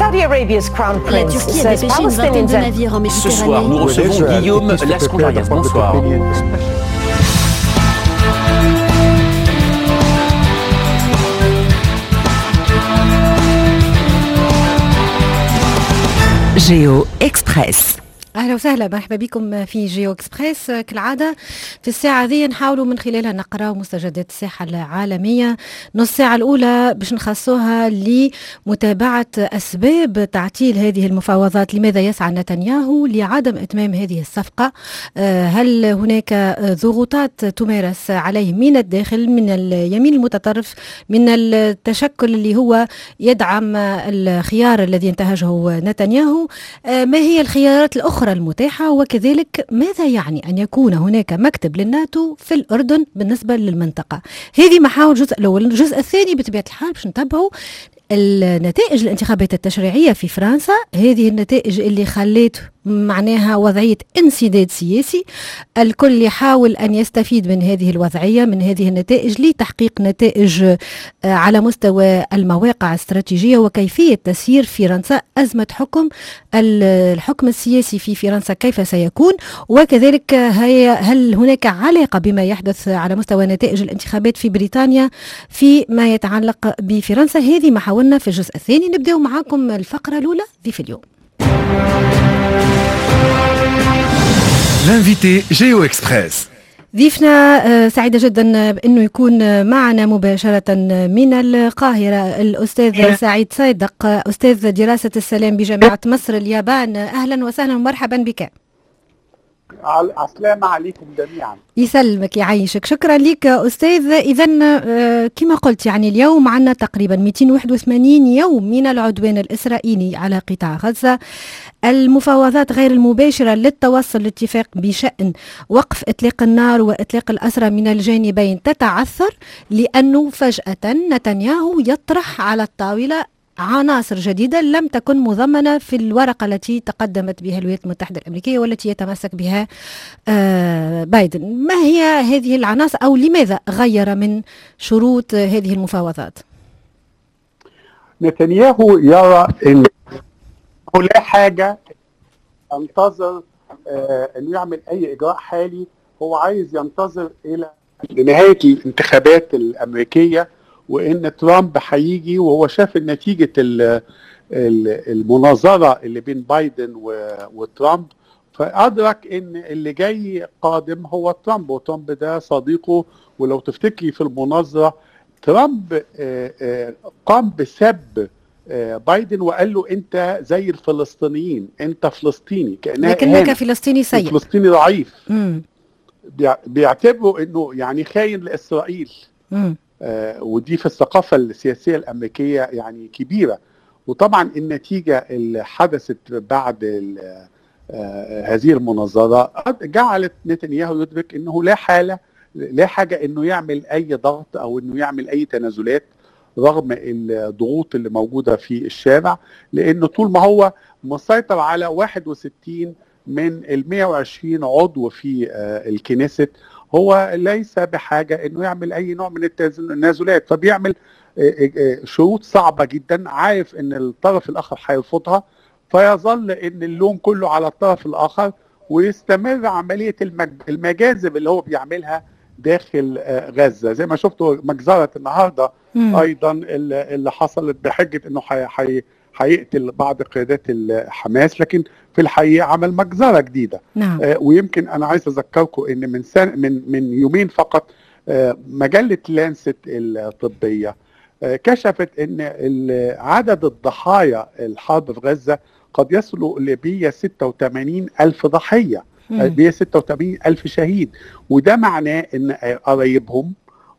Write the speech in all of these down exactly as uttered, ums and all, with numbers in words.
Saudi Arabia's crown prince says Palestinians. Ce soir, nous recevons Guillaume Lascondarias. Bonsoir. جيو إكسبريس. أهلا وسهلا، مرحبا بكم في جيو إكسبريس. كالعادة في الساعة هذه نحاولوا من خلالها نقرأ مستجدات الساحة العالمية. نص ساعة الأولى باش نخصوها لمتابعة أسباب تعطيل هذه المفاوضات. لماذا يسعى نتنياهو لعدم إتمام هذه الصفقة؟ هل هناك ضغوطات تمارس عليه من الداخل، من اليمين المتطرف، من التشكل اللي هو يدعم الخيار الذي انتهجه نتنياهو؟ ما هي الخيارات الأخرى المتاحة؟ وكذلك ماذا يعني أن يكون هناك مكتب للناتو في الأردن بالنسبة للمنطقة؟ هذه محاور الجزء الأول. الجزء الثاني بطبيعة الحال باش نتابعوا النتائج الانتخابات التشريعية في فرنسا، هذه النتائج اللي خلت معناها وضعية انسداد سياسي. الكل يحاول أن يستفيد من هذه الوضعية، من هذه النتائج، لتحقيق نتائج على مستوى المواقع الاستراتيجية وكيفية تسيير فرنسا أزمة حكم الحكم السياسي في فرنسا كيف سيكون، وكذلك هل هناك علاقة بما يحدث على مستوى نتائج الانتخابات في بريطانيا فيما يتعلق بفرنسا. هذه محاولنا في الجزء الثاني. نبدأ معكم الفقرة الأولى ضيف اليوم. L'invité Géo Express. ضيفنا سعيدة جدا بأنه يكون معنا مباشرة من القاهرة الأستاذ سعيد صادق، أستاذ دراسة السلام بجامعة مصر اليابان. أهلا وسهلا ومرحبا بك. السلام عليكم جميعا. يسلمك يعيشك، شكرا لك أستاذ. إذن كما قلت يعني اليوم عنا تقريبا مئتين وواحد وثمانين يوم من العدوان الإسرائيلي على قطاع غزة. المفاوضات غير المباشرة للتوصل لاتفاق بشأن وقف إطلاق النار وإطلاق الأسرى من الجانبين تتعثر، لأنه فجأة نتنياهو يطرح على الطاولة عناصر جديدة لم تكن مضمنة في الورقة التي تقدمت بها الولايات المتحدة الأمريكية والتي يتمسك بها بايدن. ما هي هذه العناصر، أو لماذا غير من شروط هذه المفاوضات؟ نتنياهو يرى أن لا حاجة ينتظر أنه يعمل أي إجراء حالي. هو عايز ينتظر إلى نهاية الانتخابات الأمريكية، وان ترامب هيجي، وهو شاف نتيجه المناظره اللي بين بايدن وترامب، فادرك ان اللي جاي قادم هو ترامب، وترامب ده صديقه. ولو تفتكري في المناظره ترامب قام بسب بايدن وقال له انت زي الفلسطينيين، انت فلسطيني، لكنك فلسطيني سيء، فلسطيني ضعيف. بيعتبروا انه يعني خاين لاسرائيل. مم. آه ودي في الثقافة السياسية الأمريكية يعني كبيرة. وطبعا النتيجة اللي حدثت بعد آه هذه المناظرة جعلت نتنياهو يدرك أنه لا حالة لا حاجة أنه يعمل أي ضغط أو أنه يعمل أي تنازلات رغم الضغوط اللي موجودة في الشارع، لأنه طول ما هو مسيطر على واحد وستين من ال مئة وعشرين عضو في آه الكنيست، هو ليس بحاجة انه يعمل اي نوع من التنازلات. فبيعمل شروط صعبة جدا، عارف ان الطرف الاخر هيرفضها، فيظل ان اللوم كله على الطرف الاخر، ويستمر عملية المجازر اللي هو بيعملها داخل غزة. زي ما شفتوا مجزرة النهاردة مم. ايضا اللي حصلت بحجة انه حي هيقتل بعض قيادات الحماس، لكن في الحقيقة عمل مجزرة جديدة. نعم. آه ويمكن أنا عايز أذكركم إن من سنة من من يومين فقط آه مجلة لانست الطبية آه كشفت إن عدد الضحايا الحرب في غزة قد يصل ل مئة وستة وثمانين ألف ضحية، مئة وستة وثمانين ألف شهيد. وده معناه إن قرايبهم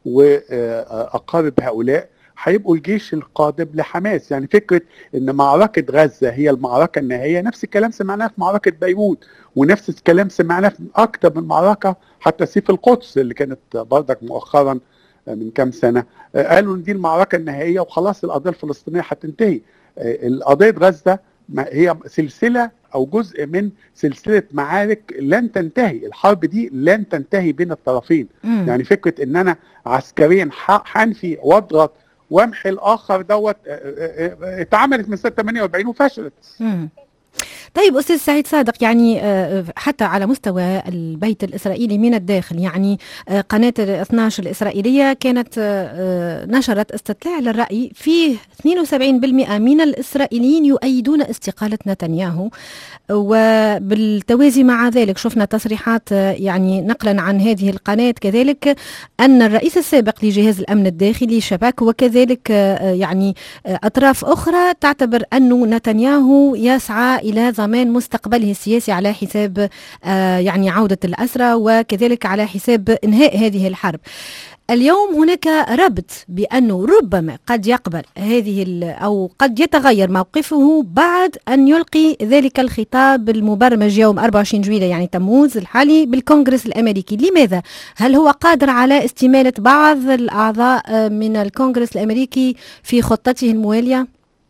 وأقارب هؤلاء هيبقوا الجيش القادم لحماس. يعني فكرة ان معركة غزة هي المعركة النهائية، نفس الكلام سمعناه في معركة بيروت، ونفس الكلام سمعناه في اكتر من معركة، حتى سيف القدس اللي كانت بردك مؤخرا من كام سنة قالوا ان دي المعركة النهائية وخلاص القضية الفلسطينية هتنتهي. القضية غزة هي سلسلة او جزء من سلسلة معارك لن تنتهي. الحرب دي لن تنتهي بين الطرفين. مم. يعني فكرة ان انا عسكريا حنفي واضغط وامحي الاخر دوت اتعملت من سنه ثمانية وأربعين وفشلت. مم. طيب أستاذ سعيد صادق، يعني حتى على مستوى البيت الإسرائيلي من الداخل، يعني قناة اثني عشر الإسرائيلية كانت نشرت استطلاع للرأي فيه اثنين وسبعين بالمئة من الإسرائيليين يؤيدون استقالة نتنياهو، وبالتوازي مع ذلك شفنا تصريحات يعني نقلا عن هذه القناة كذلك أن الرئيس السابق لجهاز الأمن الداخلي شباك وكذلك يعني أطراف أخرى تعتبر أن نتنياهو يسعى إلى ضمان مستقبله السياسي على حساب يعني عودة الأسرى وكذلك على حساب إنهاء هذه الحرب. اليوم هناك ربط بأنه ربما قد يقبل هذه أو قد يتغير موقفه بعد أن يلقي ذلك الخطاب المبرمج يوم أربعة وعشرين جويلية يعني تموز الحالي بالكونغرس الأمريكي. لماذا؟ هل هو قادر على استمالة بعض الأعضاء من الكونغرس الأمريكي في خطته الموالية؟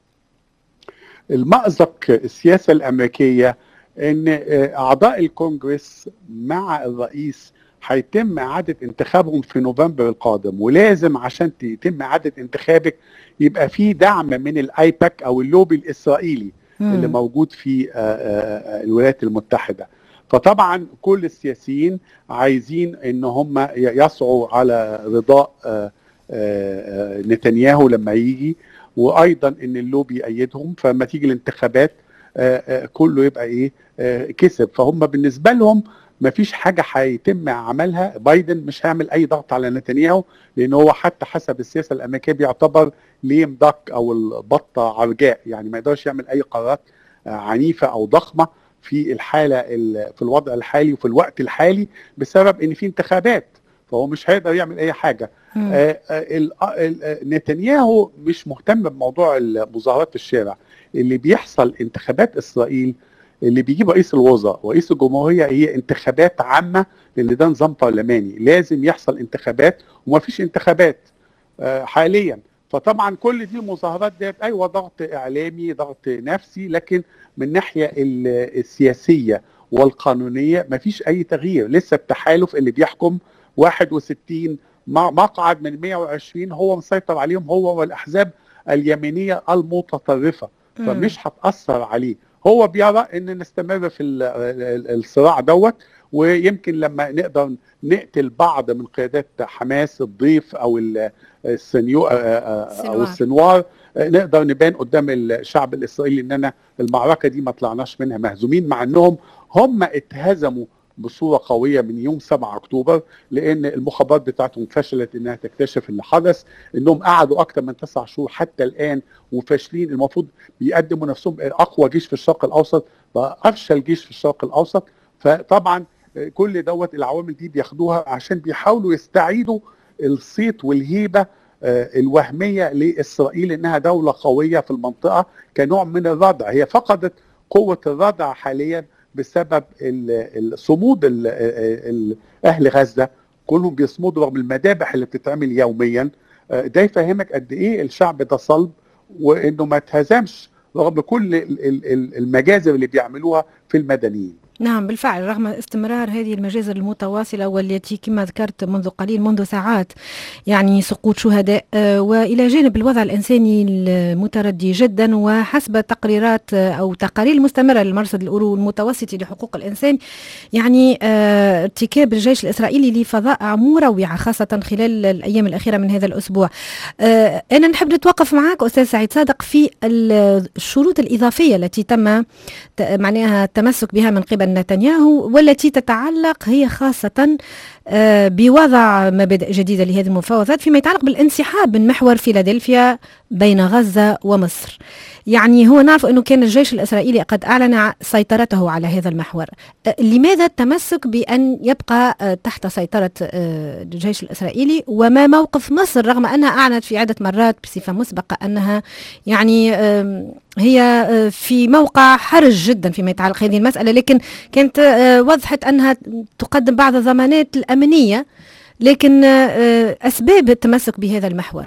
المأزق السياسة الأمريكية أن أعضاء الكونغرس مع الرئيس هيتم إعادة انتخابهم في نوفمبر القادم، ولازم عشان يتم إعادة انتخابك يبقى في دعم من الآيباك أو اللوبي الإسرائيلي مم. اللي موجود في الولايات المتحدة. فطبعا كل السياسيين عايزين ان هم يسعوا على رضاء نتنياهو لما يجي، وايضا ان اللوبي يأيدهم، فلما تيجي الانتخابات كله يبقى ايه كسب. فهم بالنسبة لهم ما فيش حاجة هيتم عملها، بايدن مش هيعمل اي ضغط على نتنياهو، لان هو حتى حسب السياسة الامريكية بيعتبر ليم داك او البطة عرجاء، يعني ما يقدرش يعمل اي قرارات عنيفة او ضخمة في الحالة في الوضع الحالي وفي الوقت الحالي بسبب ان في انتخابات، فهو مش هيقدر يعمل اي حاجة. آه نتنياهو مش مهتم بموضوع المظاهرات في الشارع. اللي بيحصل انتخابات اسرائيل اللي بيجيب رئيس الوزراء ورئيس الجمهورية هي انتخابات عامة، لان ده نظام برلماني لازم يحصل انتخابات، وما فيش انتخابات آه حاليا. فطبعا كل دي مظاهرات ديت ايوه ضغط اعلامي ضغط نفسي، لكن من الناحيه السياسيه والقانونيه مفيش اي تغيير. لسه التحالف اللي بيحكم واحد وستين مقعد من مئة وعشرين هو مسيطر عليهم، هو والاحزاب اليمينيه المتطرفه، فمش هتاثر عليه. هو بيرى ان نستمر في الصراع دوت، ويمكن لما نقدر نقتل بعض من قيادات حماس الضيف او السنيو او السنوار نقدر نبان قدام الشعب الاسرائيلي اننا المعركه دي ما طلعناش منها مهزومين، مع انهم هم اتهزموا بصوره قويه من يوم سبعة اكتوبر، لان المخابرات بتاعتهم فشلت انها تكتشف اللي حدث، انهم قعدوا اكثر من تسع شهور حتى الان وفاشلين. المفروض بيقدموا نفسهم اقوى جيش في الشرق الاوسط، بقى افشل جيش في الشرق الاوسط. فطبعا كل دوت العوامل دي بياخدوها عشان بيحاولوا يستعيدوا الصيت والهيبه الوهميه لاسرائيل انها دوله قويه في المنطقه كنوع من الردع. هي فقدت قوه الردع حاليا بسبب الصمود اهل غزه، كلهم بيصمدوا رغم المذابح اللي بتتعمل يوميا. ده يفهمك قد ايه الشعب ده صلب، وانه ما اتهزمش رغم كل المجازر اللي بيعملوها في المدنيين. نعم بالفعل، رغم استمرار هذه المجازر المتواصلة والتي كما ذكرت منذ قليل منذ ساعات يعني سقوط شهداء، وإلى جانب الوضع الإنساني المتردي جدا، وحسب تقريرات أو تقارير مستمرة للمرصد الأورو المتوسطي لحقوق الإنسان يعني ارتكاب الجيش الإسرائيلي لفظائع مروعة خاصة خلال الأيام الأخيرة من هذا الأسبوع. أنا نحب نتوقف معك أستاذ سعيد صادق في الشروط الإضافية التي تم معناها التمسك بها من قبل نتنياهو، والتي تتعلق هي خاصة بوضع مبادئ جديدة لهذه المفاوضات فيما يتعلق بالانسحاب من محور فيلادلفيا بين غزة ومصر. يعني هو نعرف أنه كان الجيش الإسرائيلي قد أعلن سيطرته على هذا المحور، لماذا التمسك بأن يبقى تحت سيطرة الجيش الإسرائيلي؟ وما موقف مصر رغم أنها أعلنت في عدة مرات بصفة مسبقة أنها يعني هي في موقع حرج جدا فيما يتعلق هذه المسألة، لكن كانت وضحت أنها تقدم بعض الضمانات الأمنية، لكن أسباب التمسك بهذا المحور؟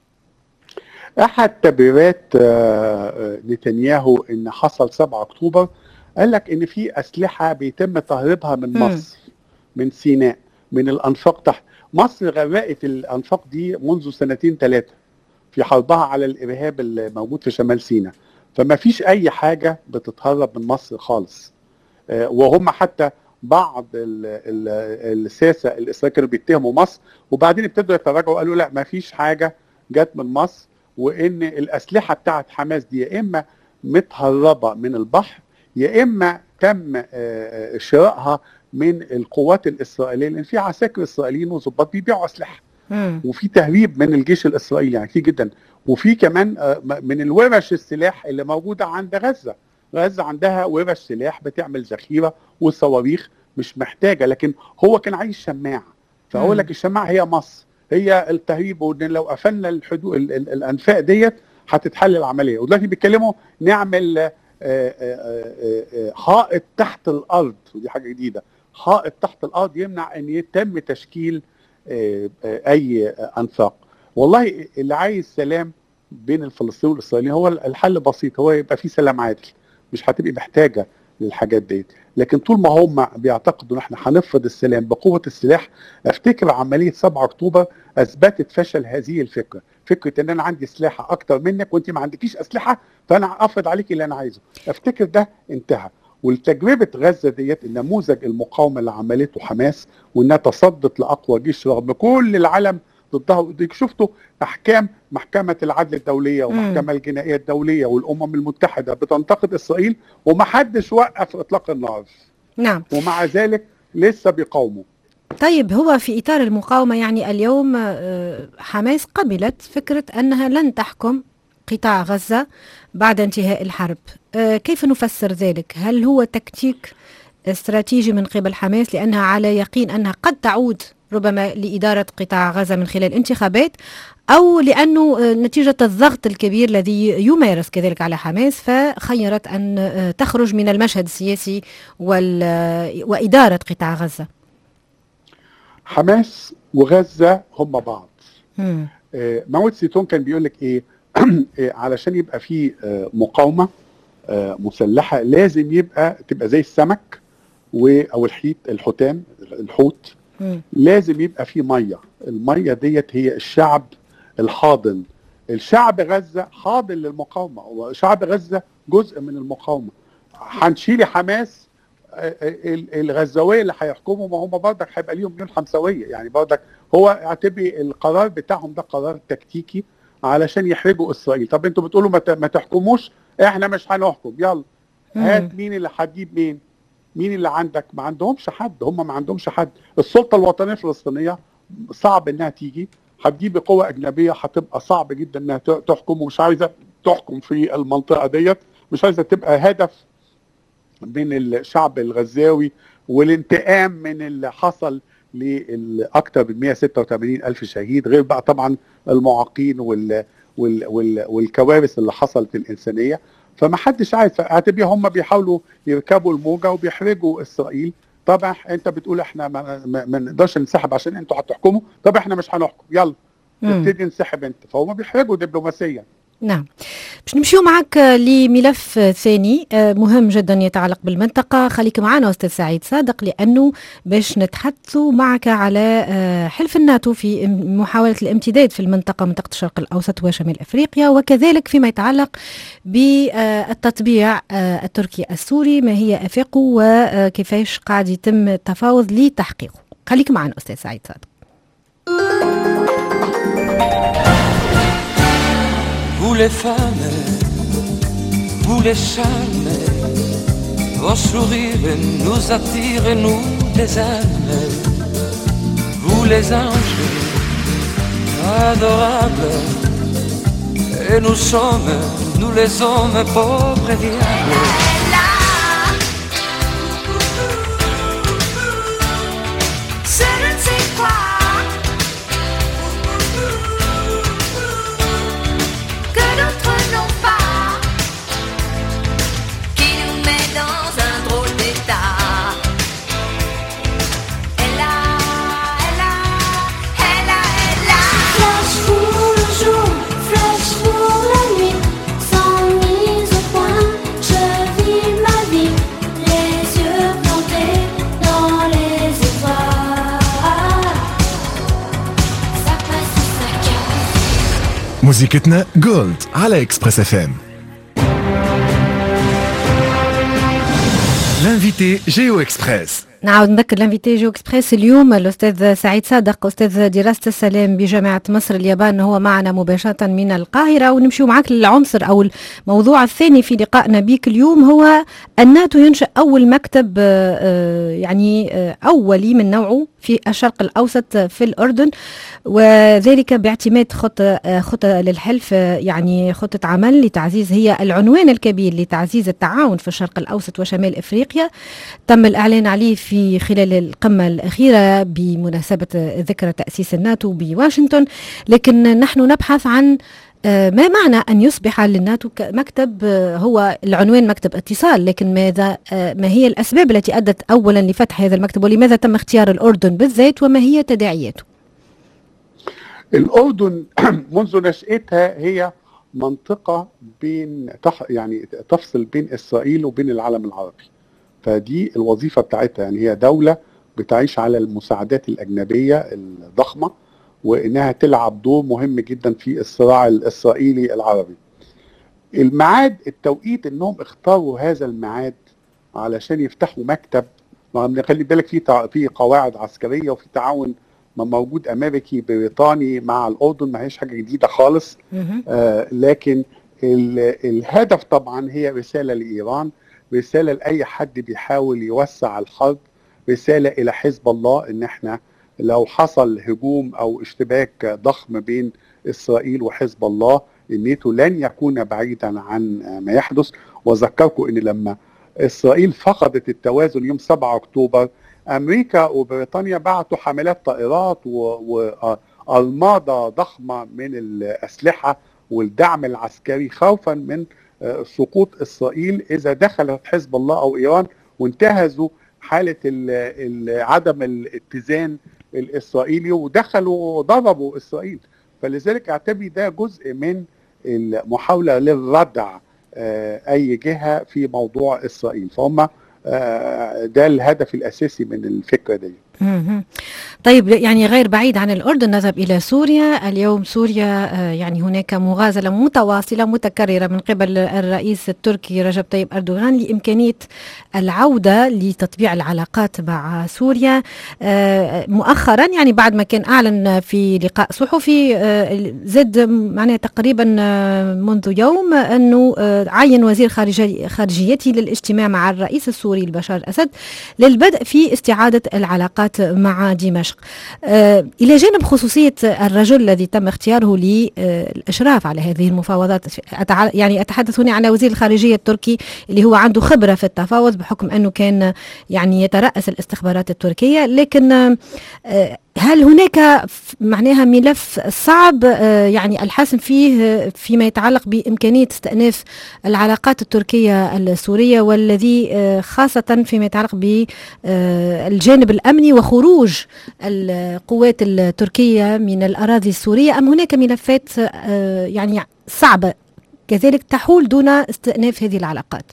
أحد تبريرات نتنياهو إن حصل سبعة أكتوبر قال لك إن في أسلحة بيتم تهريبها من مصر من سيناء من الأنفاق تحت مصر. غرقت الأنفاق دي منذ سنتين ثلاثة، في حربها على الارهاب الموجود في شمال سيناء. فما فيش اي حاجه بتتهرب من مصر خالص. وهم حتى بعض الساسه الاسرائيليين كانوا بيتهموا مصر، وبعدين ابتدوا يتراجعوا وقالوا لا ما فيش حاجه جت من مصر، وان الاسلحه بتاعت حماس دي يا اما متهربه من البحر يا اما تم شرائها من القوات الاسرائيليه، لان في عساكر اسرائيليين وظباط بيبيعوا اسلحه، وفي تهريب من الجيش الاسرائيلي يعني كتير جدا. وفي كمان من الورش السلاح اللي موجوده عند غزه، غزه عندها ورش سلاح بتعمل ذخيره وصواريخ مش محتاجه، لكن هو كان عايز شماعه، فاقول لك الشماعه هي مصر، هي التهريب، وان لو قفلنا الحدود الانفاق ديت هتتحل العمليه. ودلوقتي بيتكلموا نعمل آآ آآ حائط تحت الارض، ودي حاجه جديده، حائط تحت الارض يمنع ان يتم تشكيل اي انفاق. والله اللي عايز سلام بين الفلسطينيين والاسرائيليين هو الحل بسيط، هو يبقى في سلام عادل، مش هتبقي محتاجه للحاجات دي. لكن طول ما هم بيعتقدوا ان احنا هنفرض السلام بقوه السلاح، افتكر عمليه سبعة اكتوبر اثبتت فشل هذه الفكره، فكره ان انا عندي اسلحه اكتر منك وانت ما عندكيش اسلحه فانا افرض عليك اللي انا عايزه. افتكر ده انتهى. والتجربه غزه ديت النموذج المقاومه اللي عملته حماس، وانها تصدت لاقوى جيش رغم كل العالم ضدها. وديك شفتوا احكام محكمه العدل الدوليه والمحكمه الجنائيه الدوليه والامم المتحده بتنتقد اسرائيل ومحدش وقف اطلاق النار. نعم. ومع ذلك لسه بيقاوموا. طيب هو في اطار المقاومه يعني اليوم حماس قبلت فكره انها لن تحكم قطاع غزه بعد انتهاء الحرب، كيف نفسر ذلك؟ هل هو تكتيك استراتيجي من قبل حماس لانها على يقين انها قد تعود ربما لإدارة قطاع غزة من خلال انتخابات، أو لأنه نتيجة الضغط الكبير الذي يمارس كذلك على حماس فخيرت أن تخرج من المشهد السياسي وإدارة قطاع غزة؟ حماس وغزة هم بعض. آه ماو تسي تونغ كان بيقول لك إيه علشان يبقى في آه مقاومة آه مسلحة لازم يبقى تبقى زي السمك أو الحيت الحوتان الحوت، لازم يبقى في ميه. الميه ديت هي الشعب الحاضن. الشعب غزه حاضن للمقاومه، وشعب غزه جزء من المقاومه. هنشيلي حماس الغزاويه اللي هيحكموا، ما هم برضك هيبقى ليهم مليون حمساويه، يعني برضك هو اعتبري القرار بتاعهم ده قرار تكتيكي علشان يحرجوا اسرائيل. طب انتوا بتقولوا ما تحكموش، احنا مش هنحكم، يلا هات مين اللي هتجيب مين؟ مين اللي عندك؟ ما عندهمش حد، هم ما عندهمش حد. السلطة الوطنية الفلسطينية صعب انها تيجي، هتجيب قوة اجنبية هتبقى صعب جدا انها تحكم، ومش عايزة تحكم في المنطقة ديت، مش عايزة تبقى هدف من الشعب الغزاوي والانتقام من اللي حصل لأكثر من مئة وستة وثمانين ألف شهيد، غير بقى طبعا المعاقين وال وال وال والكوارث اللي حصلت الإنسانية. فما حدش عايز، اعتبري هم بيحاولوا يركبوا الموجه وبيحرجوا اسرائيل. طبعا انت بتقول احنا ما نقدرش ننسحب عشان انتوا هتحكموا، طب احنا مش هنحكم، يلا نبتدي ننسحب انت. فهم بيحرجوا دبلوماسيا. نعم. باش نمشيو معك لملف ثاني مهم جدا يتعلق بالمنطقة. خليك معنا أستاذ سعيد صادق، لأنه باش نتحدثوا معك على حلف الناتو في محاولة الامتداد في المنطقة، منطقة الشرق الأوسط وشمال أفريقيا، وكذلك فيما يتعلق بالتطبيع التركي السوري، ما هي أفاقه وكيفاش قاعد يتم التفاوض لتحقيقه. خليك معنا أستاذ سعيد صادق. Vous les femmes, vous les charmes, vos sourires nous attirent et nous les aiment. Vous les anges, adorables, et nous sommes, nous les hommes pauvres et diables. Flash pour la nuit, sans mise au point, je vis موسيقتنا جولد على إكسبريس اف ام. لانفيتي جيو إكسبريس. نعاود نذكر لانفيتي جيو اكسبريس اليوم الاستاذ سعيد صادق استاذ دراسه السلام بجامعه مصر اليابان هو معنا مباشره من القاهره، ونمشي معك للعنصر او الموضوع الثاني في لقائنا بك اليوم هو الناتو ينشئ اول مكتب يعني اولي من نوعه في الشرق الاوسط في الاردن، وذلك باعتماد خطه خطه للحلف، يعني خطه عمل لتعزيز هي العنوان الكبير لتعزيز التعاون في الشرق الاوسط وشمال افريقيا. تم الاعلان عليه في في خلال القمة الأخيرة بمناسبة ذكرى تأسيس الناتو بواشنطن، لكن نحن نبحث عن ما معنى أن يصبح للناتو مكتب هو العنوان مكتب اتصال، لكن ماذا ما هي الأسباب التي أدت أولا لفتح هذا المكتب، ولماذا تم اختيار الأردن بالذات وما هي تداعياته؟ الأردن منذ نشأتها هي منطقة بين يعني تفصل بين إسرائيل وبين العالم العربي، فدي الوظيفة بتاعتها، يعني هي دولة بتعيش على المساعدات الأجنبية الضخمة، وإنها تلعب دور مهم جدا في الصراع الإسرائيلي العربي. الميعاد التوقيت إنهم اختاروا هذا الميعاد علشان يفتحوا مكتب، خلي بالك في في قواعد عسكرية وفي تعاون موجود أمريكي بريطاني مع الأردن، ما هيش حاجة جديدة خالص. آه لكن الهدف طبعا هي رسالة لإيران، رسالة لأي حد بيحاول يوسع الحرب، رسالة إلى حزب الله إن إحنا لو حصل هجوم أو اشتباك ضخم بين إسرائيل وحزب الله، الناتو لن يكون بعيدا عن ما يحدث. وذكركم إن لما إسرائيل فقدت التوازن يوم سبعة أكتوبر، أمريكا وبريطانيا بعتوا حملات طائرات وأرمادة ضخمة من الأسلحة والدعم العسكري خوفا من سقوط إسرائيل إذا دخلت حزب الله أو إيران، وانتهزوا حالة عدم الاتزان الإسرائيلي ودخلوا ضربوا إسرائيل. فلذلك اعتبر ده جزء من المحاولة للردع أي جهة في موضوع إسرائيل، فهم ده الهدف الأساسي من الفكرة دي. طيب، يعني غير بعيد عن الأردن نذهب إلى سوريا. اليوم سوريا يعني هناك مغازلة متواصلة متكررة من قبل الرئيس التركي رجب طيب أردوغان لإمكانية العودة لتطبيع العلاقات مع سوريا. مؤخرا يعني بعد ما كان أعلن في لقاء صحفي زد معناه تقريبا منذ يوم أنه عين وزير خارجيته للاجتماع مع الرئيس السوري بشار الأسد للبدء في استعادة العلاقات مع دمشق. آه إلى جانب خصوصية الرجل الذي تم اختياره للإشراف على هذه المفاوضات، أتع... يعني أتحدث هنا عن وزير الخارجية التركي اللي هو عنده خبرة في التفاوض بحكم أنه كان يعني يترأس الاستخبارات التركية، لكن آه هل هناك معناها ملف صعب يعني الحاسم فيه فيما يتعلق بإمكانية استئناف العلاقات التركية السورية، والذي خاصة فيما يتعلق بالجانب الأمني وخروج القوات التركية من الأراضي السورية، أم هناك ملفات يعني صعبة كذلك تحول دون استئناف هذه العلاقات؟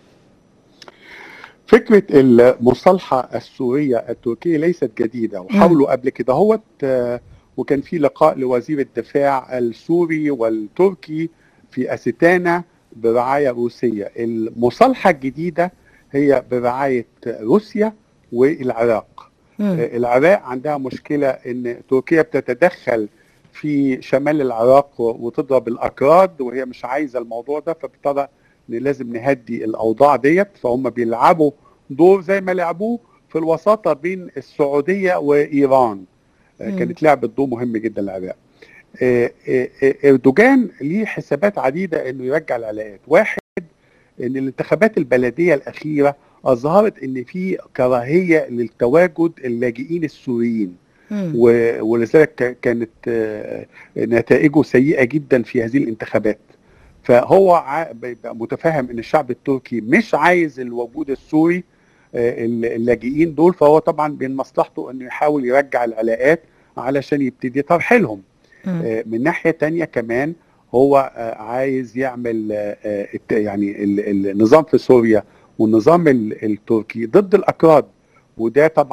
فكرة المصالحة السورية التركية ليست جديدة، وحاولوا قبل كده هوت، وكان في لقاء لوزير الدفاع السوري والتركي في أستانا برعاية روسية. المصالحة الجديدة هي برعاية روسيا والعراق. مم. العراق عندها مشكلة ان تركيا بتتدخل في شمال العراق وتضرب الأكراد، وهي مش عايزة الموضوع ده، فبالتالي لازم نهدي الأوضاع ديت. فهم بيلعبوا دور زي ما لعبوه في الوساطة بين السعودية وإيران. مم. كانت لعبة دور مهم جدا للعراق. اردوغان ليه حسابات عديدة انه يرجع العلاقات. واحد، ان الانتخابات البلدية الأخيرة أظهرت ان في كراهية للتواجد اللاجئين السوريين، ولذلك كانت نتائجه سيئة جدا في هذه الانتخابات. فهو متفهم ان الشعب التركي مش عايز الوجود السوري اللاجئين دول، فهو طبعا من مصلحته انه يحاول يرجع العلاقات علشان يبتدي ترحيلهم. من ناحية تانية كمان هو عايز يعمل يعني النظام في سوريا والنظام التركي ضد الأكراد، وده طبعا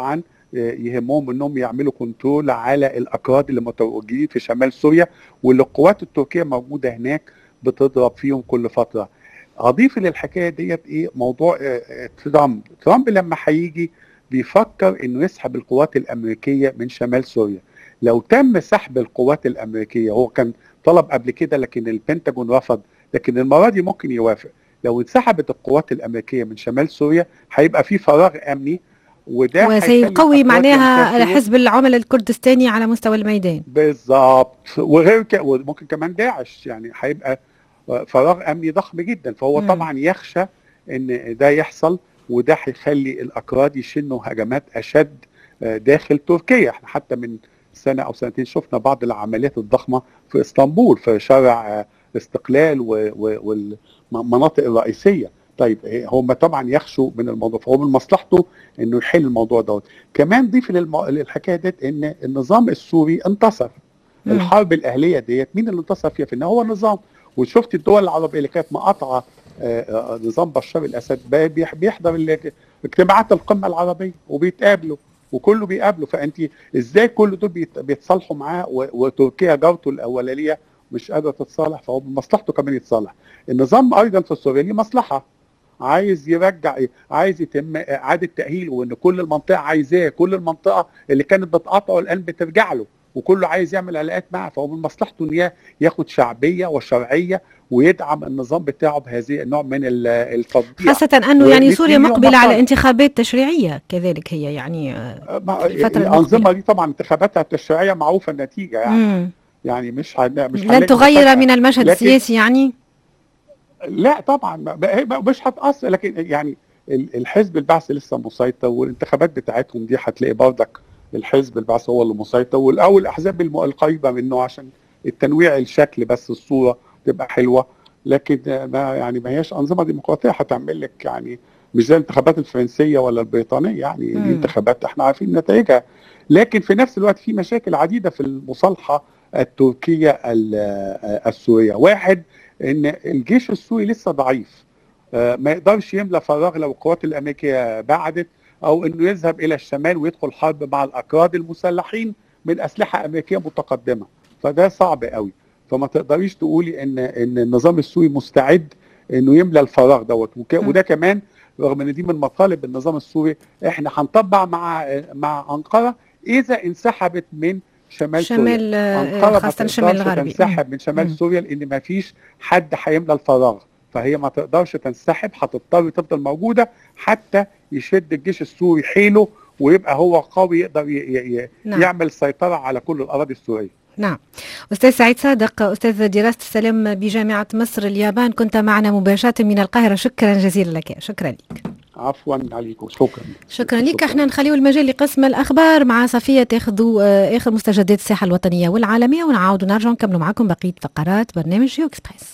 يهمهم انهم يعملوا كنترول على الاكراد اللي متواجدين في شمال سوريا، واللي القوات التركيه موجوده هناك بتضرب فيهم كل فتره. اضيف للحكايه ديت ايه موضوع ترامب. ترامب لما هيجي بيفكر انه يسحب القوات الامريكيه من شمال سوريا. لو تم سحب القوات الامريكيه، هو كان طلب قبل كده لكن البنتاجون رفض، لكن المره دي ممكن يوافق. لو انسحبت القوات الامريكيه من شمال سوريا هيبقى في فراغ امني، وده وسيقوي معناها حزب العمل الكردستاني على مستوى الميدان. بالظبط، وغير ك... وممكن كمان داعش، يعني هيبقى فراغ امني ضخم جدا. فهو م. طبعا يخشى ان ده يحصل، وده هيخلي الاكراد يشنوا هجمات اشد داخل تركيا. احنا حتى من سنه او سنتين شفنا بعض العمليات الضخمه في اسطنبول، في شارع الاستقلال والمناطق الرئيسيه. طيب هم طبعا يخشوا من الموضوع، فهو من مصلحته انه يحل الموضوع دوت. كمان ضيف للحكايه ديت ان النظام السوري انتصر. م. الحرب الاهليه ديت مين اللي انتصر فيها؟ في ان هو النظام. وشفت الدول العربيه اللي كانت مقاطعه نظام بشار الاسد بيحضر اجتماعات القمه العربيه وبيتقابلوا وكله بيقابله. فانت ازاي كل دول بيتصالحوا معاه وتركيا جارته الاولانيه مش قادره تتصالح؟ فهو بمصلحته كمان يتصالح. النظام ايضا في سوريا ليه مصلحه، عايز يرجع، عايز يتم اعاده تاهيله، وان كل المنطقه عايزاه، كل المنطقه اللي كانت بتقاطعه الان بترجع له، وكله عايز يعمل علاقات معه. فهو من مصلحته ان ياخد شعبيه وشرعيه ويدعم النظام بتاعه بهذه النوع من التطبيع، خاصه انه يعني سوريا مقبله على انتخابات تشريعيه كذلك. هي يعني الانظمه دي طبعا انتخاباتها التشريعيه معروفه النتيجه، يعني مم. يعني مش مش لن تغير من المشهد السياسي يعني. لا طبعا مش هتأثر، لكن يعني الحزب البعث لسه مسيطر، والانتخابات بتاعتهم دي هتلاقي بردك الحزب البعث هو اللي مسيطر، والاول الاحزاب القريبه منه عشان التنويع الشكل بس الصوره تبقى حلوه. لكن ما يعني ما هياش انظمه ديمقراطيه هتعمل لك يعني مش زي الانتخابات الفرنسيه ولا البريطانيه، يعني دي انتخابات احنا عارفين نتائجها. لكن في نفس الوقت في مشاكل عديده في المصالحه التركيه السوريه. واحد، ان الجيش السوري لسه ضعيف، ما يقدرش يملى فراغ لو القوات الامريكيه بعدت، او انه يذهب الى الشمال ويدخل حرب مع الاكراد المسلحين من اسلحه امريكيه متقدمه، فده صعب قوي. فما تقدريش تقولي ان ان النظام السوري مستعد انه يملى الفراغ دوت. وده كمان رغم ان دي من مطالب النظام السوري، احنا هنطبق مع مع انقره اذا انسحبت من شمال, شمال سوريا. خاصه الشمال الغربي تنسحب من شمال سوريا لان ما فيش حد هيملى الفراغ، فهي ما تقدرش تنسحب، هتضطر تفضل موجوده حتى يشد الجيش السوري حيله ويبقى هو قوي يقدر ي ي نعم. يعمل سيطره على كل الاراضي السوريه. نعم. أستاذ سعيد صادق، أستاذ دراسة السلام بجامعة مصر اليابان، كنت معنا مباشرة من القاهرة. شكرا جزيلا لك. شكرا لك. عفوا عليكم. شكرا شكرا لك. احنا نخليو المجال لقسم الأخبار مع صفية تاخذوا آخر مستجدات الساحة الوطنية والعالمية، ونعاود نرجع نكملوا معكم بقية فقرات برنامج جيو إكسبريس.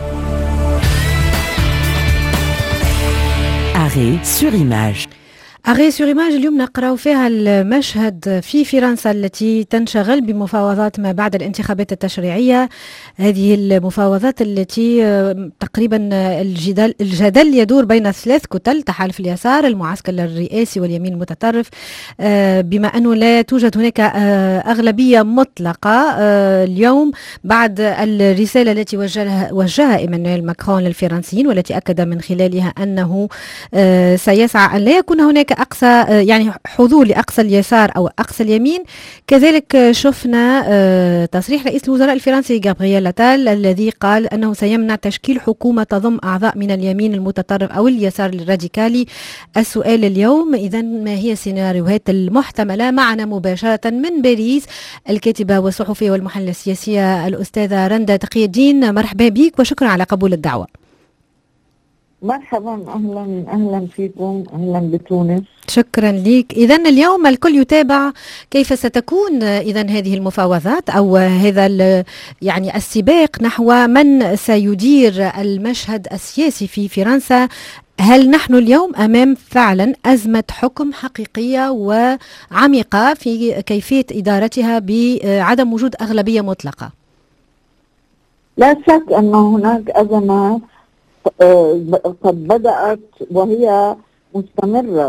Arrêt sur image. أغي سور إيماج اليوم نقرأ فيها المشهد في فرنسا التي تنشغل بمفاوضات ما بعد الانتخابات التشريعية. هذه المفاوضات التي تقريبا الجدل, الجدل يدور بين ثلاث كتل: تحالف اليسار، المعسكر الرئاسي، واليمين المتطرف، بما أنه لا توجد هناك أغلبية مطلقة اليوم بعد الرسالة التي وجهها, وجهها إيمانويل ماكرون للفرنسيين، والتي أكد من خلالها أنه سيسعى أن لا يكون هناك أقصى يعني حضور لأقصى اليسار أو أقصى اليمين. كذلك شفنا تصريح رئيس الوزراء الفرنسي غابرييل أتال الذي قال أنه سيمنع تشكيل حكومة تضم أعضاء من اليمين المتطرف أو اليسار الراديكالي. السؤال اليوم إذا ما هي السيناريوهات المحتملة؟ معنا مباشرة من باريس الكاتبة والصحفية والمحللة السياسية الأستاذة رندا تقي الدين. مرحبا بك وشكرا على قبول الدعوة. مرحبا، أهلا أهلا فيكم، أهلا بتونس. شكرا لك. إذا اليوم الكل يتابع كيف ستكون إذا هذه المفاوضات أو هذا يعني السباق نحو من سيدير المشهد السياسي في فرنسا. هل نحن اليوم أمام فعلا أزمة حكم حقيقية وعميقة في كيفية إدارتها بعدم وجود أغلبية مطلقة؟ لا شك أن هناك أزمة قد بدأت وهي مستمرة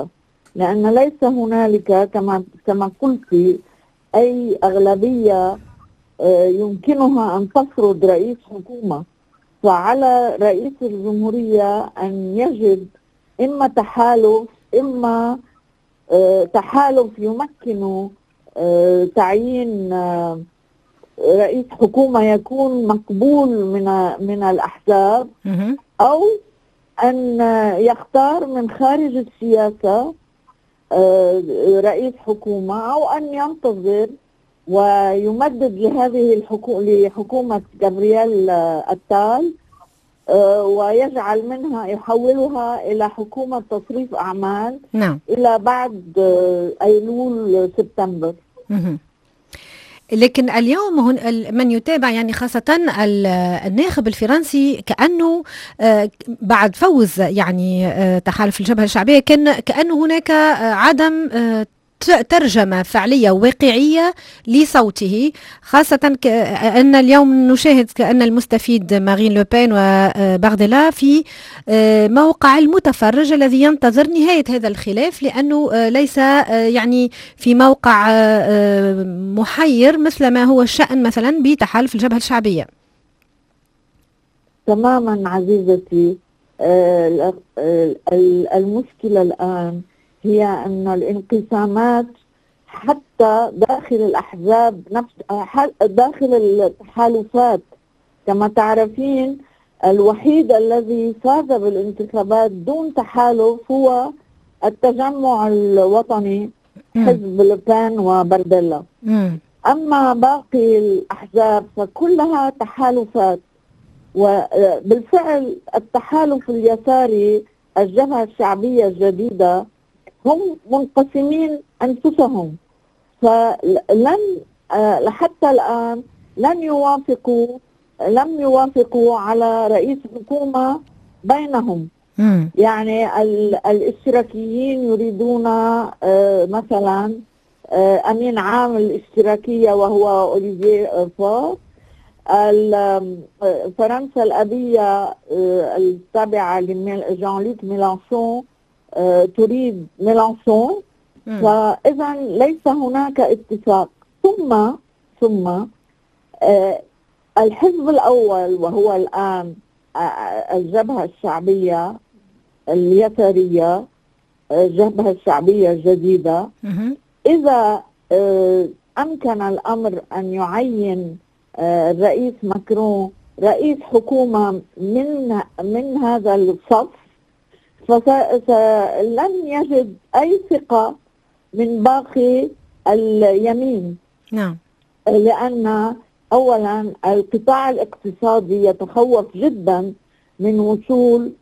لأن ليس هنالك كما كما قلت أي أغلبية يمكنها أن تفرض رئيس حكومة. فعلى رئيس الجمهورية أن يجد إما تحالف إما تحالف يمكن تعيين رئيس حكومة يكون مقبول من من الأحزاب، أو أن يختار من خارج السياسة رئيس حكومة، أو أن ينتظر ويمدد لهذه الحكومة لحكومة جابرييل أتال ويجعل منها يحولها إلى حكومة تصريف أعمال نعم. إلى بعد أيلول سبتمبر. لكن اليوم هن من يتابع يعني خاصة الناخب الفرنسي كأنه بعد فوز يعني تحالف الجبهة الشعبية كان كأنه هناك عدم ترجمة فعلية واقعية لصوته، خاصة أن اليوم نشاهد كأن المستفيد مارين لوبين وبارديلا في موقع المتفرج الذي ينتظر نهاية هذا الخلاف، لأنه ليس يعني في موقع محير مثل ما هو الشأن مثلا بتحالف الجبهة الشعبية. تماما عزيزتي، المشكلة الآن هي أن الانقسامات حتى داخل الأحزاب نفس داخل التحالفات. كما تعرفين الوحيد الذي فاز بالانتخابات دون تحالف هو التجمع الوطني حزب لوبين وبارديلا. أما باقي الأحزاب فكلها تحالفات، وبالفعل التحالف اليساري الجبهة الشعبية الجديدة هم منقسمين أنفسهم، فلن حتى الآن لن يوافقوا لم يوافقوا على رئيس حكومة بينهم. مم. يعني الاشتراكيين يريدون مثلا أمين عام الاشتراكية وهو أوليفيه فور. فرنسا الأبية التابعة لجان لوك ميلانشون تريد ميلانشون، فإذا ليس هناك اتفاق. ثم ثم الحزب الأول وهو الآن الجبهة الشعبية اليسارية، الجبهة الشعبية الجديدة، إذا أمكن الأمر أن يعين الرئيس ماكرون رئيس حكومة من من هذا الصف، فلن يجد أي ثقة من باقي اليمين. نعم. لأن أولا القطاع الاقتصادي يتخوف جدا من وصول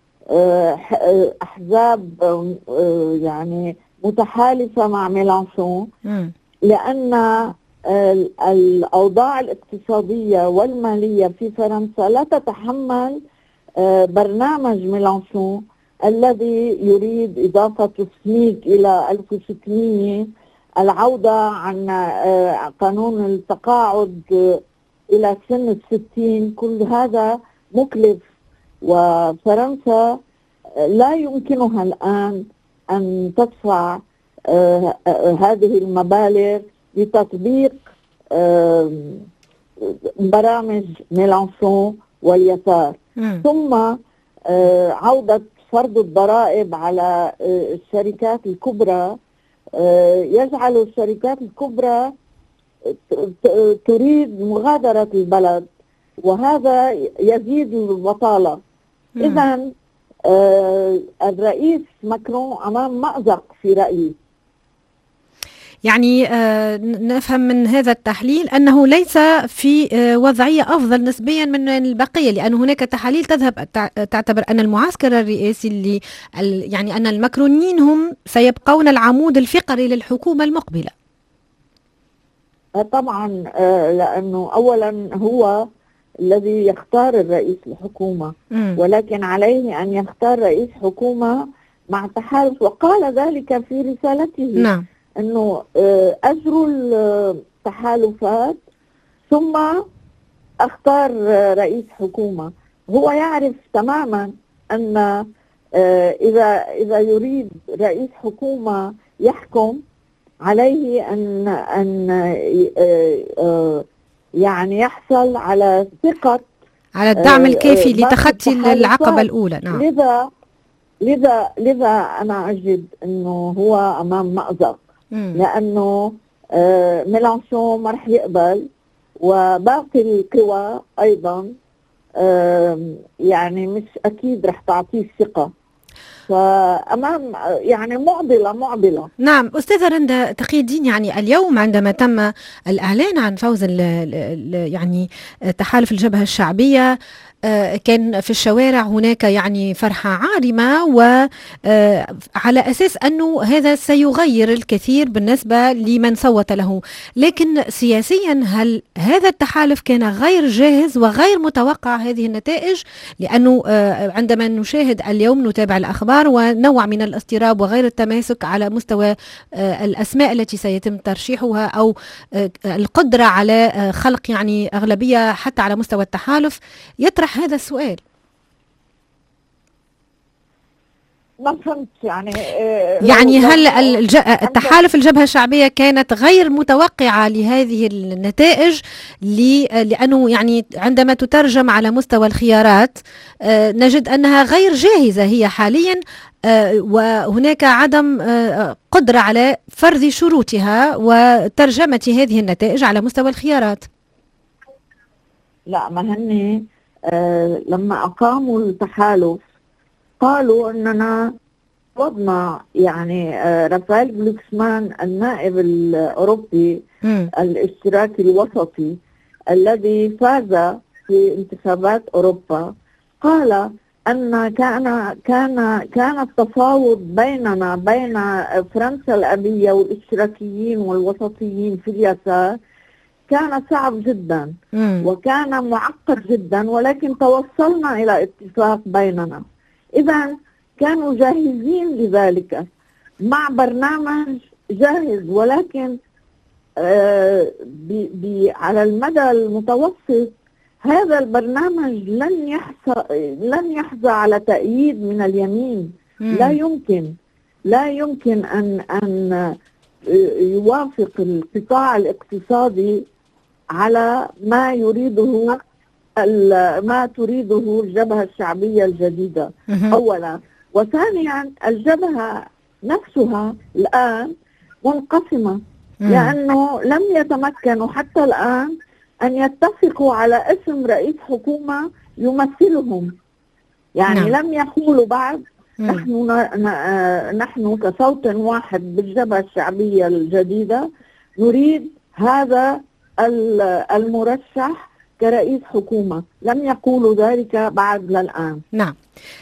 أحزاب يعني متحالفة مع ميلانشون، لأن الأوضاع الاقتصادية والمالية في فرنسا لا تتحمل برنامج ميلانشون الذي يريد إضافة سميك إلى ألف وستمئة، العودة عن قانون التقاعد إلى سن الستين. كل هذا مكلف، وفرنسا لا يمكنها الآن أن تدفع هذه المبالغ لتطبيق برامج ميلانشون واليسار. م. ثم عودة فرض الضرائب على الشركات الكبرى يجعل الشركات الكبرى تريد مغادرة البلد، وهذا يزيد البطالة. إذن الرئيس ماكرون أمام مأزق في رأيي. يعني آه نفهم من هذا التحليل أنه ليس في آه وضعية أفضل نسبيا من البقية، لأن هناك تحاليل تذهب تعتبر أن المعسكر الرئاسي اللي يعني أن الماكرونيين هم سيبقون العمود الفقري للحكومة المقبلة. طبعا آه لأنه أولا هو الذي يختار الرئيس الحكومة، م. ولكن عليه أن يختار رئيس حكومة مع تحالف، وقال ذلك في رسالته. نعم. أنه أجروا التحالفات ثم أختار رئيس حكومة. هو يعرف تماما أن إذا إذا يريد رئيس حكومة يحكم عليه أن أن يعني يحصل على ثقة، على الدعم الكافي لتخطي العقبة الأولى. نعم. لذا لذا لذا أنا أجد أنه هو أمام مأزق، لأنه ميلانشون ما رح يقبل، وباقي القوى أيضا يعني مش أكيد رح تعطيه الثقة، فأمام يعني معضلة معضلة. نعم أستاذة رندا تقي الدين، يعني اليوم عندما تم الإعلان عن فوز ال ال يعني تحالف الجبهة الشعبية، كان في الشوارع هناك يعني فرحة عارمة، وعلى أساس أنه هذا سيغير الكثير بالنسبة لمن صوت له، لكن سياسيا هل هذا التحالف كان غير جاهز وغير متوقع هذه النتائج؟ لأنه عندما نشاهد اليوم نتابع الأخبار ونوع من الاضطراب وغير التماسك على مستوى الأسماء التي سيتم ترشيحها، أو القدرة على خلق يعني أغلبية حتى على مستوى التحالف، يطرح هذا السؤال. ما فهمت يعني يعني هل الج... التحالف الجبهة الشعبية كانت غير متوقعة لهذه النتائج، ل... لأنه يعني عندما تترجم على مستوى الخيارات نجد أنها غير جاهزة هي حاليا، وهناك عدم قدرة على فرض شروطها وترجمة هذه النتائج على مستوى الخيارات. لا، ما هني آه لما أقاموا التحالف قالوا أننا وضنا يعني آه رافائيل غلوكسمان النائب الأوروبي م. الاشتراكي الوسطي الذي فاز في انتخابات أوروبا، قال أن كان كان كان التفاوض بيننا بين فرنسا الأبية والاشتراكيين والوسطيين في اليسار كان صعب جدا مم. وكان معقد جدا، ولكن توصلنا إلى اتفاق بيننا. إذا كانوا جاهزين لذلك مع برنامج جاهز، ولكن آه بي بي على المدى المتوسط هذا البرنامج لن يحظى لن يحظى على تأييد من اليمين. مم. لا يمكن لا يمكن أن أن يوافق القطاع الاقتصادي على ما يريده ما تريده الجبهة الشعبية الجديدة أولا، وثانيا الجبهة نفسها الآن منقسمة، لأنه لم يتمكنوا حتى الآن أن يتفقوا على اسم رئيس حكومة يمثلهم، يعني نعم. لم يقولوا بعد مم. نحن نحن كصوت واحد بالجبهة الشعبية الجديدة نريد هذا المرشح كرئيس حكومة، لم يقولوا ذلك بعد للآن. نعم،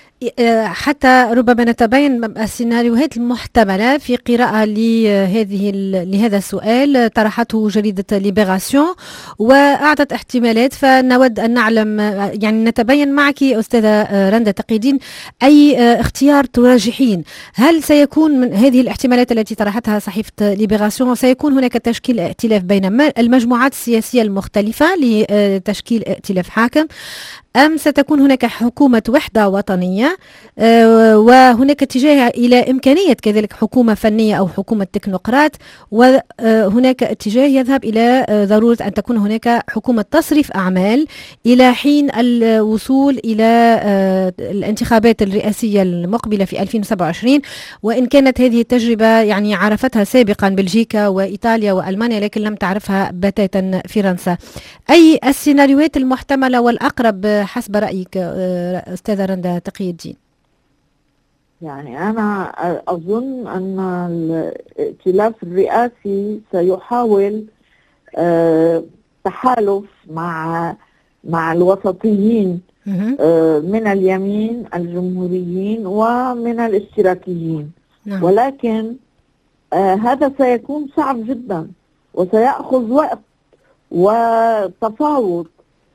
حتى ربما نتبين السيناريوهات المحتملة في قراءة لهذه لهذا السؤال طرحته جريدة ليبراسيون وأعطت احتمالات، فنود أن نعلم يعني نتبين معك أستاذة رندا تقي الدين أي اختيار تراجحين. هل سيكون من هذه الاحتمالات التي طرحتها صحيفة ليبراسيون سيكون هناك تشكيل ائتلاف بين المجموعات السياسية المختلفة لتشكيل ائتلاف حاكم، أم ستكون هناك حكومة وحدة وطنية آه وهناك اتجاه إلى إمكانية كذلك حكومة فنية أو حكومة تكنوقراط، وهناك اتجاه يذهب إلى ضرورة أن تكون هناك حكومة تصريف أعمال إلى حين الوصول إلى آه الانتخابات الرئاسية المقبلة في ألفين وسبعة وعشرين، وإن كانت هذه التجربة يعني عرفتها سابقا بلجيكا وإيطاليا وألمانيا لكن لم تعرفها بتاتا فرنسا. أي السيناريوهات المحتملة والأقرب حسب رأيك أستاذة رندا تقي الدين؟ يعني أنا أظن أن الائتلاف الرئاسي سيحاول تحالف مع مع الوسطيين من اليمين الجمهوريين ومن الاشتراكيين، ولكن هذا سيكون صعب جدا وسيأخذ وقت وتفاوض،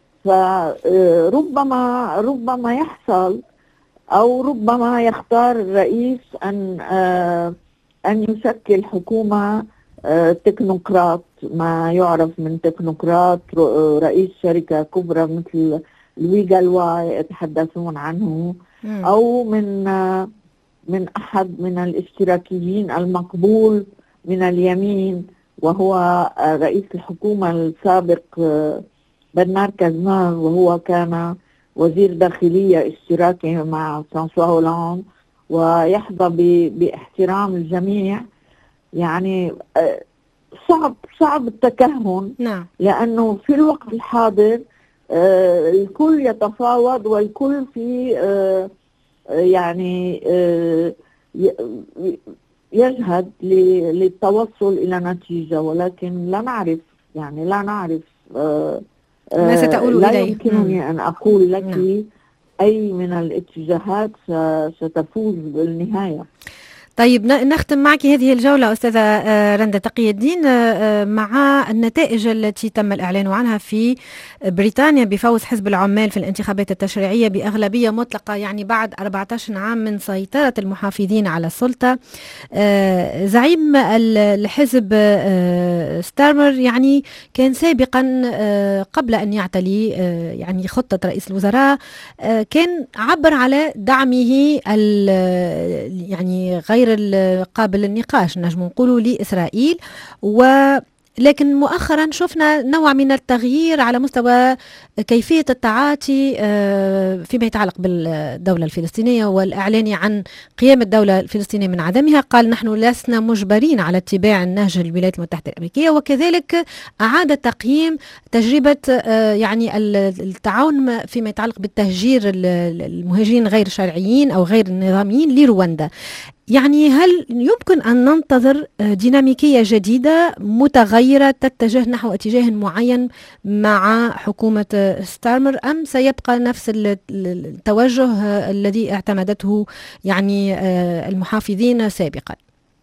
فربما ربما يحصل أو ربما يختار الرئيس أن أن يشكل حكومة تكنوقراط، ما يعرف من تكنوقراط، رئيس شركة كبرى مثل لوي غالوا يتحدثون عنه، أو من من أحد من الاشتراكيين المقبول من اليمين، وهو رئيس الحكومة السابق برنار كازنار، وهو كان وزير داخلية اشتراكي مع فرانسوا هولاند ويحظى باحترام الجميع. يعني صعب صعب التكهن، نعم. لأنه في الوقت الحاضر الكل يتفاوض والكل في يعني يجهد للتوصل إلى نتيجة، ولكن لا نعرف يعني لا نعرف ما ستقول لا إليه. يمكنني م. أن أقول لك نعم. أي من الاتجاهات ستفوز بالنهاية. طيب نختم معك هذه الجولة أستاذة رندا تقي الدين مع النتائج التي تم الإعلان عنها في بريطانيا بفوز حزب العمال في الانتخابات التشريعية بأغلبية مطلقة، يعني بعد أربعة عشر عام من سيطرة المحافظين على السلطة. زعيم الحزب ستارمر يعني كان سابقا قبل أن يعتلي يعني خطة رئيس الوزراء كان عبر على دعمه يعني غير القابل للنقاش نجم نقولوا لإسرائيل، ولكن مؤخرا شفنا نوع من التغيير على مستوى كيفية التعاطي فيما يتعلق بالدولة الفلسطينية والإعلان عن قيام الدولة الفلسطينية من عدمها. قال نحن لسنا مجبرين على اتباع النهج الولايات المتحدة الأمريكية، وكذلك أعاد تقييم تجربة يعني التعاون فيما يتعلق بالتهجير المهاجرين غير الشرعيين أو غير النظاميين لرواندا. يعني هل يمكن أن ننتظر ديناميكية جديدة متغيرة تتجه نحو اتجاه معين مع حكومة ستارمر، أم سيبقى نفس التوجه الذي اعتمدته يعني المحافظين سابقا؟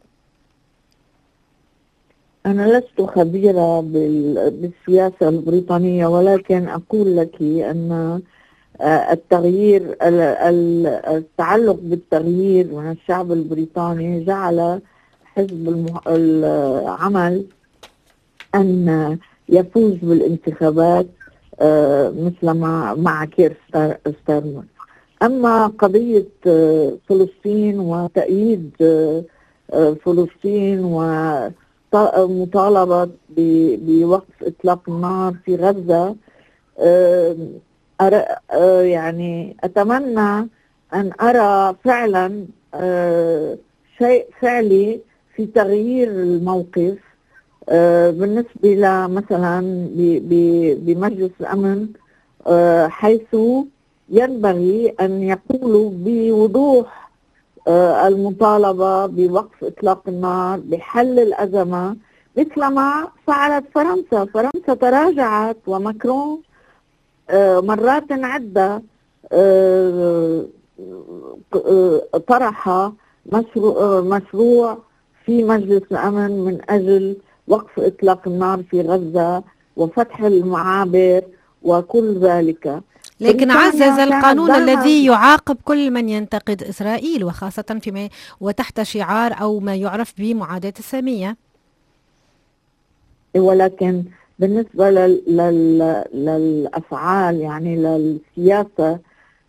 أنا لست خبيرة بالسياسة البريطانية، ولكن أقول لك أن التغيير التعلق بالتغيير من الشعب البريطاني جعل حزب العمل أن يفوز بالانتخابات مثل ما مع كير ستارمر. أما قضية فلسطين وتأييد فلسطين ومطالبة بوقف إطلاق النار في غزة، أرى يعني أتمنى أن أرى فعلا شيء فعلي في تغيير الموقف بالنسبة لمثلا بمجلس الأمن، حيث ينبغي أن يقولوا بوضوح المطالبة بوقف إطلاق النار، بحل الأزمة، مثل ما فعلت فرنسا. فرنسا تراجعت وماكرون مرات عدة طرح مشروع, مشروع في مجلس الأمن من أجل وقف إطلاق النار في غزة وفتح المعابر وكل ذلك. لكن عزز القانون الذي يعاقب كل من ينتقد إسرائيل، وخاصة فيما وتحت شعار أو ما يعرف بمعاداة السامية. ولكن بالنسبة لل... لل... للأفعال يعني للسياسة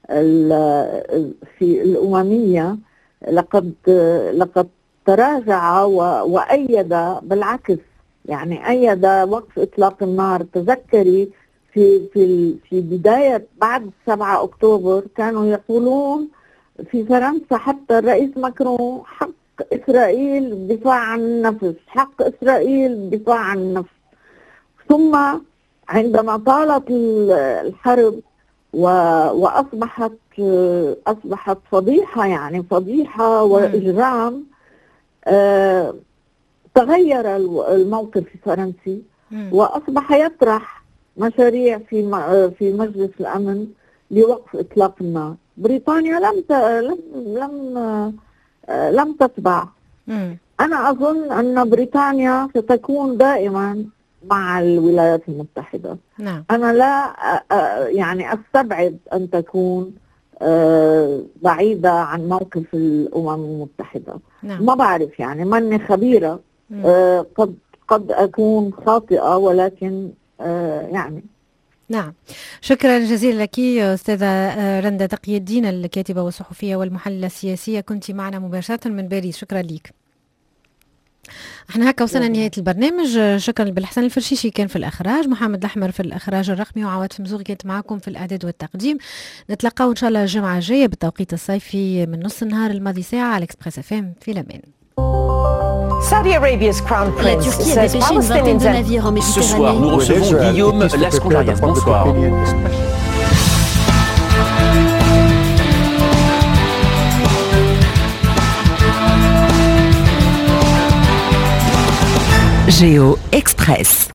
في الأممية، لقد لقد تراجع و... وأيد، بالعكس يعني أيد وقف إطلاق النار. تذكري في في في بداية بعد سبعة أكتوبر كانوا يقولون في فرنسا حتى الرئيس ماكرون حق إسرائيل الدفاع عن النفس، حق إسرائيل الدفاع عن النفس. ثم عندما طالت الحرب وأصبحت أصبحت فضيحة، يعني فضيحة وإجرام، آه تغير الموقف الفرنسي وأصبح يطرح مشاريع في في مجلس الأمن لوقف إطلاق النار. بريطانيا لم لم لم لم تتبع. أنا أظن أن بريطانيا ستكون دائما مع الولايات المتحدة. نعم. أنا لا يعني أستبعد أن تكون بعيدة عن موقف الأمم المتحدة. نعم. ما بعرف يعني، ماني خبيرة، قد قد أكون خاطئة، ولكن يعني نعم، شكرا جزيلا لك أستاذة رندا تقي الدين، الكاتبة والصحفية والمحللة السياسية، كنت معنا مباشرة من باريس. شكرا لك. احنا هكا وصلنا لنهاية البرنامج. شكرا بالحسن الفرشيشي كان في الإخراج، محمد الأحمر في الإخراج الرقمي، وعواد فمزوغي كانت معكم في الإعداد والتقديم. نتلقاو إن شاء الله الجمعة الجاية بالتوقيت الصيفي من نص النهار الماضي ساعة على إكسبريس اف ام. في الأمان. Saudi Arabia's crown prince says Palestinians and... Ce soir, nous recevons Guillaume Lascondarias. Bonsoir. Géo Express.